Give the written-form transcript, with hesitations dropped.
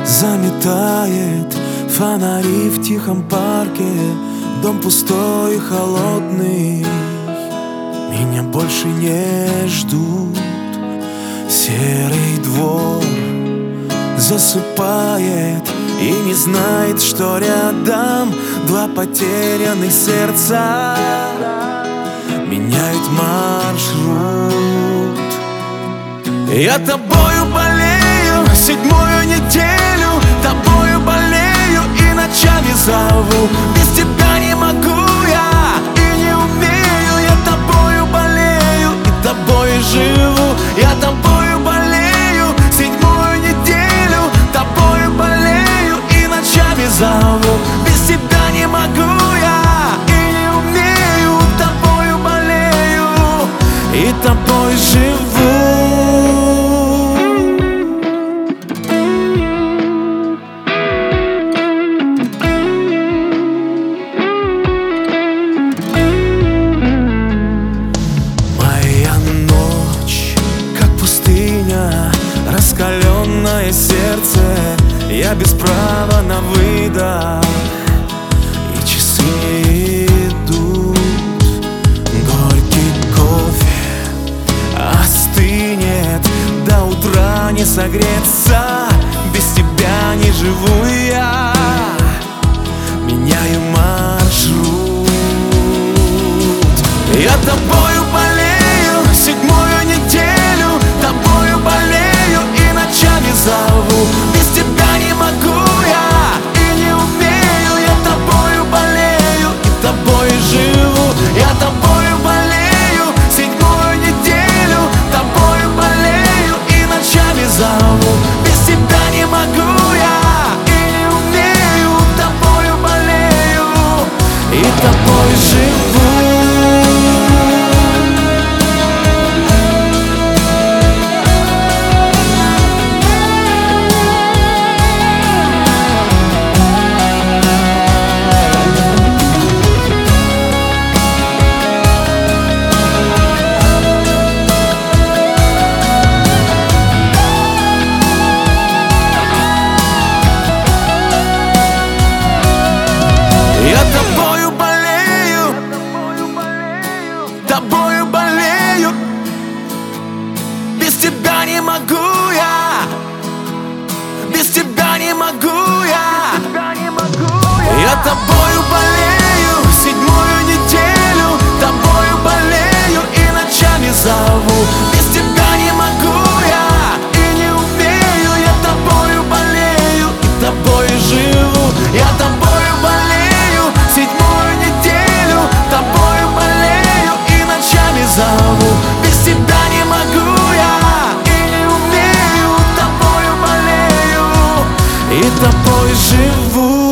Заметает фонари в тихом парке, дом пустой и холодный. Меня больше не ждут. Серый двор засыпает и не знает, что рядом два потерянных сердца меняют маршрут. Я тобою болею седьмую неделю, тобою болею и ночами зову. Без тебя не могу я и не умею. Я тобою болею и тобой живу. Я тобою болею седьмую неделю, тобою болею и ночами зову. Без тебя не могу я и не умею. Тобою болею и тобой живу. Раскаленное сердце, я без права на выдох, и часы не идут. Горький кофе остынет, до утра не согреться. Без тебя не живу я, меняю маршрут. Я тобою болею седьмую неделю, тобою болею и ночами зову. Без тебя не могу я и не умею. Я тобою болею и тобой живу. Я тобою болею седьмую неделю, тобою болею и ночами зову. Без тебя не могу я и не умею. Тобою болею и тобой живу. Я тобою болею, тобою болею. Без тебя не могу я, без тебя не могу я. Я тобою болею седьмую неделю, тобою болею и ночами зову. Без тебя не могу я и не умею. Я тобою болею и тобой живу. Я тобою болею седьмую неделю, тобою болею и ночами зову. Без тебя не могу я и не умею. Тобою болею и тобой живу.